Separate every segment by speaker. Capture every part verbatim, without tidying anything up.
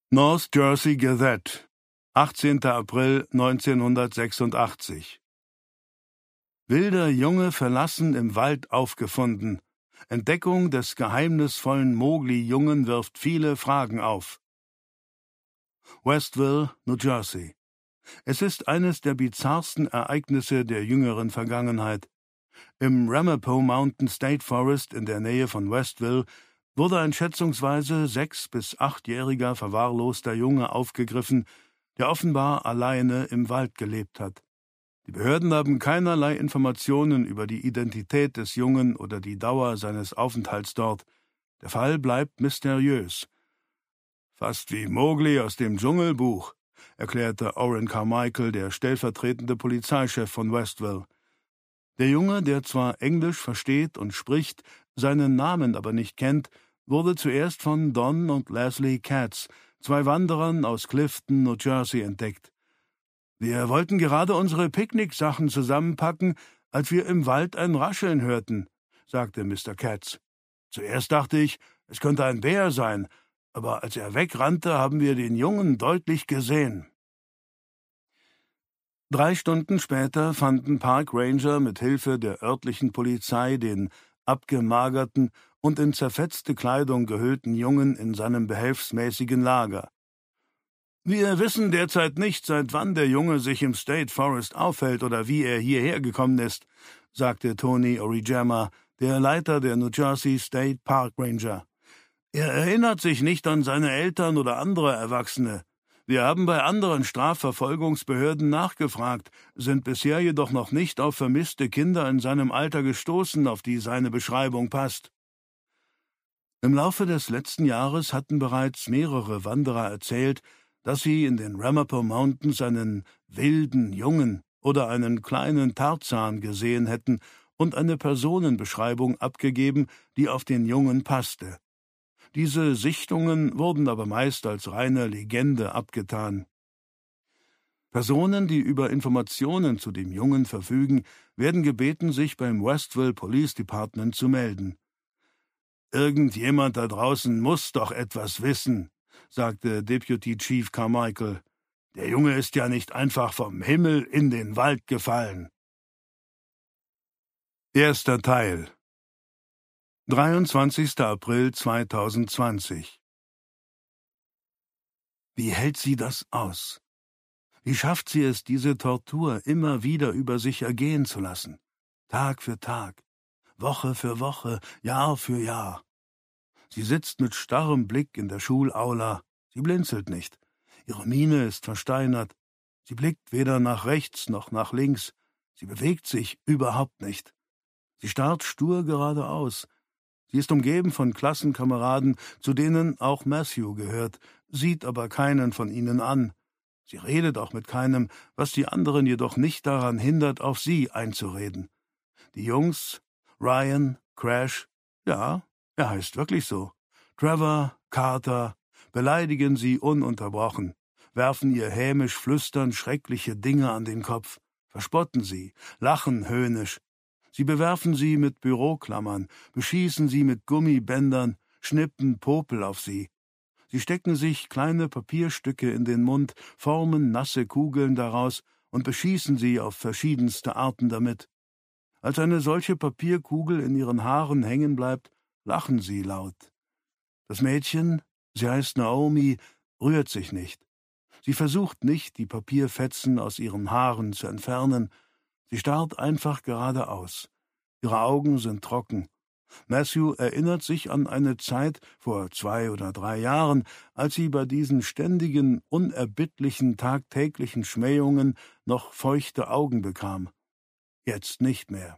Speaker 1: North Jersey Gazette, achtzehnter April neunzehnhundertsechsundachtzig. Wilder Junge verlassen im Wald aufgefunden. Entdeckung des geheimnisvollen Mowgli-Jungen wirft viele Fragen auf. Westville, New Jersey. Es ist eines der bizarrsten Ereignisse der jüngeren Vergangenheit. Im Ramapo Mountain State Forest in der Nähe von Westville wurde ein schätzungsweise sechs- bis achtjähriger verwahrloster Junge aufgegriffen, der offenbar alleine im Wald gelebt hat. Die Behörden haben keinerlei Informationen über die Identität des Jungen oder die Dauer seines Aufenthalts dort. Der Fall bleibt mysteriös. »Fast wie Mowgli aus dem Dschungelbuch«, erklärte Orrin Carmichael, der stellvertretende Polizeichef von Westville. Der Junge, der zwar Englisch versteht und spricht, seinen Namen aber nicht kennt, wurde zuerst von Don und Leslie Katz, zwei Wanderern aus Clifton, New Jersey, entdeckt. »Wir wollten gerade unsere Picknicksachen zusammenpacken, als wir im Wald ein Rascheln hörten«, sagte Mister Katz. »Zuerst dachte ich, es könnte ein Bär sein, aber als er wegrannte, haben wir den Jungen deutlich gesehen.« Drei Stunden später fanden Park Ranger mit Hilfe der örtlichen Polizei den abgemagerten und in zerfetzte Kleidung gehüllten Jungen in seinem behelfsmäßigen Lager. »Wir wissen derzeit nicht, seit wann der Junge sich im State Forest aufhält oder wie er hierher gekommen ist«, sagte Tony Oriyama, der Leiter der New Jersey State Park Ranger. »Er erinnert sich nicht an seine Eltern oder andere Erwachsene. Wir haben bei anderen Strafverfolgungsbehörden nachgefragt, sind bisher jedoch noch nicht auf vermisste Kinder in seinem Alter gestoßen, auf die seine Beschreibung passt.« Im Laufe des letzten Jahres hatten bereits mehrere Wanderer erzählt, dass sie in den Ramapo Mountains einen wilden Jungen oder einen kleinen Tarzan gesehen hätten und eine Personenbeschreibung abgegeben, die auf den Jungen passte. Diese Sichtungen wurden aber meist als reine Legende abgetan. Personen, die über Informationen zu dem Jungen verfügen, werden gebeten, sich beim Westville Police Department zu melden. »Irgendjemand da draußen muss doch etwas wissen«, sagte Deputy Chief Carmichael. »Der Junge ist ja nicht einfach vom Himmel in den Wald gefallen.« Erster Teil. dreiundzwanzigster April zweitausendzwanzig. Wie hält sie das aus? Wie schafft sie es, diese Tortur immer wieder über sich ergehen zu lassen? Tag für Tag, Woche für Woche, Jahr für Jahr. Sie sitzt mit starrem Blick in der Schulaula. Sie blinzelt nicht. Ihre Miene ist versteinert. Sie blickt weder nach rechts noch nach links. Sie bewegt sich überhaupt nicht. Sie starrt stur geradeaus. Sie ist umgeben von Klassenkameraden, zu denen auch Matthew gehört, sieht aber keinen von ihnen an. Sie redet auch mit keinem, was die anderen jedoch nicht daran hindert, auf sie einzureden. Die Jungs, Ryan, Crash, ja, er heißt wirklich so, Trevor, Carter, beleidigen sie ununterbrochen, werfen ihr hämisch flüsternd schreckliche Dinge an den Kopf, verspotten sie, lachen höhnisch. Sie bewerfen sie mit Büroklammern, beschießen sie mit Gummibändern, schnippen Popel auf sie. Sie stecken sich kleine Papierstücke in den Mund, formen nasse Kugeln daraus und beschießen sie auf verschiedenste Arten damit. Als eine solche Papierkugel in ihren Haaren hängen bleibt, lachen sie laut. Das Mädchen, sie heißt Naomi, rührt sich nicht. Sie versucht nicht, die Papierfetzen aus ihren Haaren zu entfernen. Sie starrt einfach geradeaus. Ihre Augen sind trocken. Matthew erinnert sich an eine Zeit vor zwei oder drei Jahren, als sie bei diesen ständigen, unerbittlichen, tagtäglichen Schmähungen noch feuchte Augen bekam. Jetzt nicht mehr.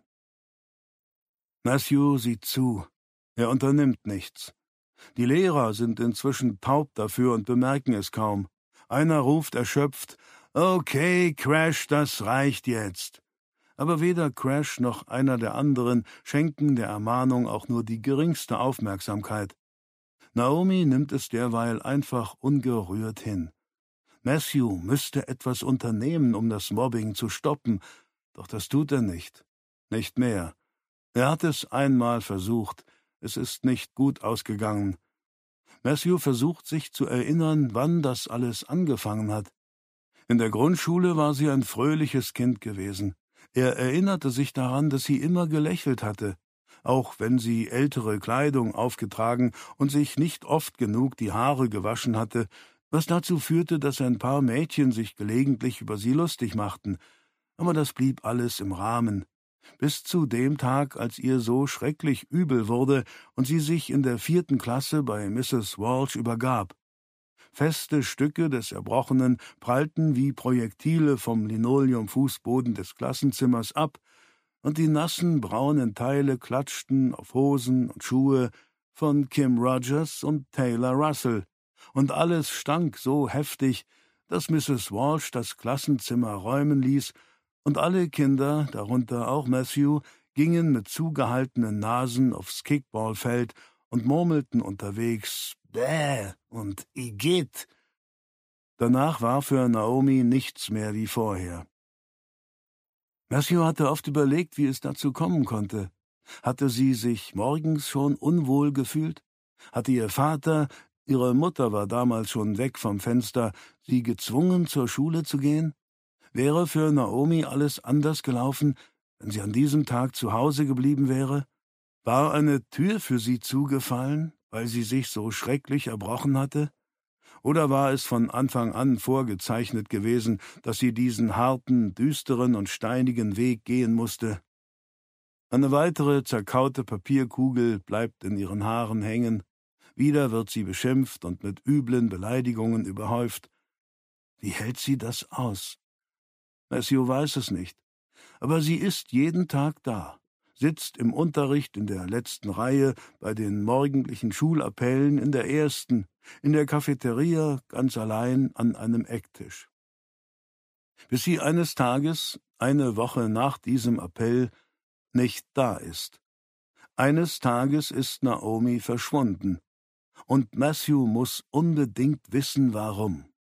Speaker 1: Matthew sieht zu. Er unternimmt nichts. Die Lehrer sind inzwischen taub dafür und bemerken es kaum. Einer ruft erschöpft, »Okay, Crash, das reicht jetzt.« Aber weder Crash noch einer der anderen schenken der Ermahnung auch nur die geringste Aufmerksamkeit. Naomi nimmt es derweil einfach ungerührt hin. Matthew müsste etwas unternehmen, um das Mobbing zu stoppen, doch das tut er nicht. Nicht mehr. Er hat es einmal versucht, es ist nicht gut ausgegangen. Matthew versucht sich zu erinnern, wann das alles angefangen hat. In der Grundschule war sie ein fröhliches Kind gewesen. Er erinnerte sich daran, dass sie immer gelächelt hatte, auch wenn sie ältere Kleidung aufgetragen und sich nicht oft genug die Haare gewaschen hatte, was dazu führte, dass ein paar Mädchen sich gelegentlich über sie lustig machten. Aber das blieb alles im Rahmen. Bis zu dem Tag, als ihr so schrecklich übel wurde und sie sich in der vierten Klasse bei Misses Walsh übergab. Feste Stücke des Erbrochenen prallten wie Projektile vom Linoleumfußboden des Klassenzimmers ab, und die nassen, braunen Teile klatschten auf Hosen und Schuhe von Kim Rogers und Taylor Russell, und alles stank so heftig, dass Misses Walsh das Klassenzimmer räumen ließ, und alle Kinder, darunter auch Matthew, gingen mit zugehaltenen Nasen aufs Kickballfeld und murmelten unterwegs »Bäh« und »Igitt«. Danach war für Naomi nichts mehr wie vorher. Matthew hatte oft überlegt, wie es dazu kommen konnte. Hatte sie sich morgens schon unwohl gefühlt? Hatte ihr Vater, ihre Mutter war damals schon weg vom Fenster, sie gezwungen, zur Schule zu gehen? Wäre für Naomi alles anders gelaufen, wenn sie an diesem Tag zu Hause geblieben wäre? War eine Tür für sie zugefallen, weil sie sich so schrecklich erbrochen hatte? Oder war es von Anfang an vorgezeichnet gewesen, dass sie diesen harten, düsteren und steinigen Weg gehen musste? Eine weitere zerkaute Papierkugel bleibt in ihren Haaren hängen. Wieder wird sie beschimpft und mit üblen Beleidigungen überhäuft. Wie hält sie das aus? Matthew weiß es nicht, aber sie ist jeden Tag da, sitzt im Unterricht in der letzten Reihe, bei den morgendlichen Schulappellen in der ersten, in der Cafeteria ganz allein an einem Ecktisch. Bis sie eines Tages, eine Woche nach diesem Appell, nicht da ist. Eines Tages ist Naomi verschwunden, und Matthew muss unbedingt wissen, warum.